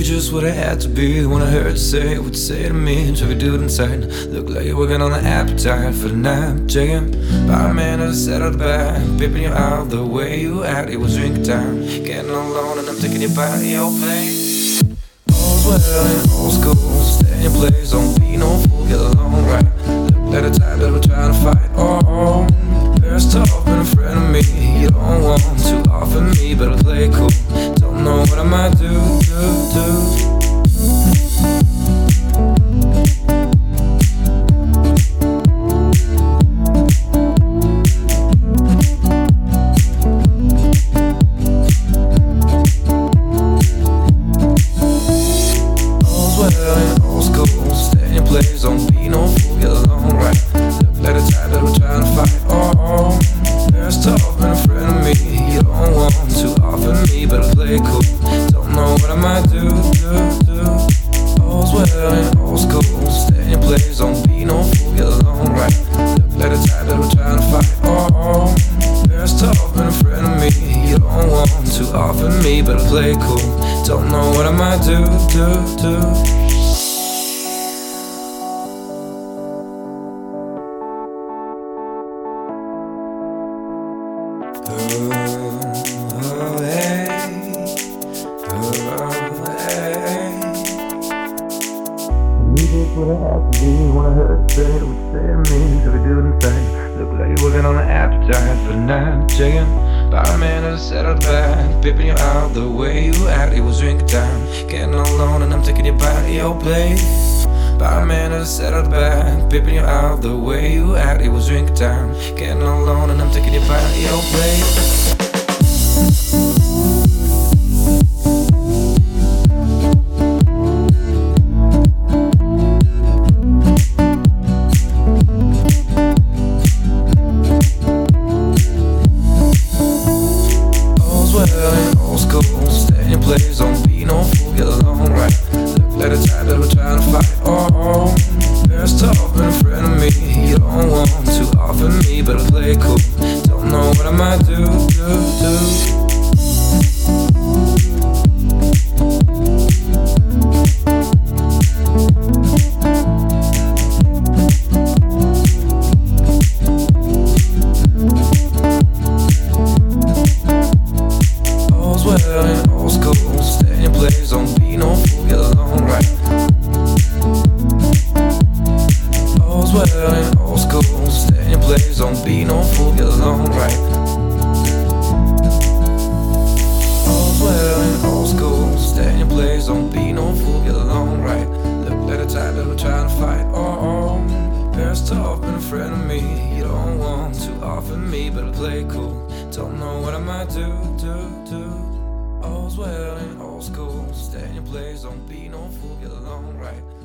just what I had to be. When I heard you say what you say to me, Chubby dude inside, look like you're working on the appetite for the night. Checking by a man that sat out the back, pimping you out the way you act. It was drink time, getting alone, and I'm taking you by your place. All's well in old school, stay in your place, don't be no fool, get along right. Look like the type that we're trying to fight. Oh, there's tough been a friend of me. You don't want to offer me, but I play cool. Don't know what I might do. All's well in old school, stay in your place, don't be no fool, get along right. Look like the type that we're trying to fight. Oh, there's tough been a friend of me. You don't want to offer me, but I play cool. Don't know what I might do. All's well in old school, stay in your place, don't be no fool, get along right. Look like the type that we're trying to fight. Oh, there's tough been a friend of me. You don't want to offer me, but I play cool. Don't know what I might do. What I have to be when I heard you say what you say to me. So we do the thing. Look like you're working on the appetite for the night. Checking by a man that sat out the back, pimping you out the way you act. It was drink time, getting alone, and I'm taking you by your place. By a man that sat out the back, pimping you out the way you act. It was drink time, getting alone, and I'm taking you by your place. Old school, stay in your place, don't be no fool, get along right. Look like the type that we're trying to fight. Oh, there's tough been a friend of me. You don't want to offer me, but I play cool. Don't know what I might do. Well in old school, stay in your place, don't be no fool, get along right. All's well in old school, stay in your place, don't be no fool, get along right. All's well in old school, stay in your place, don't be no fool, get along right. Look like the type that we're trying to fight. Oh, there's tough been a friend of me. You don't want to offer me, but I play cool. Don't know what I might do. All's well in old school, stay in your place, don't be no fool, get along right.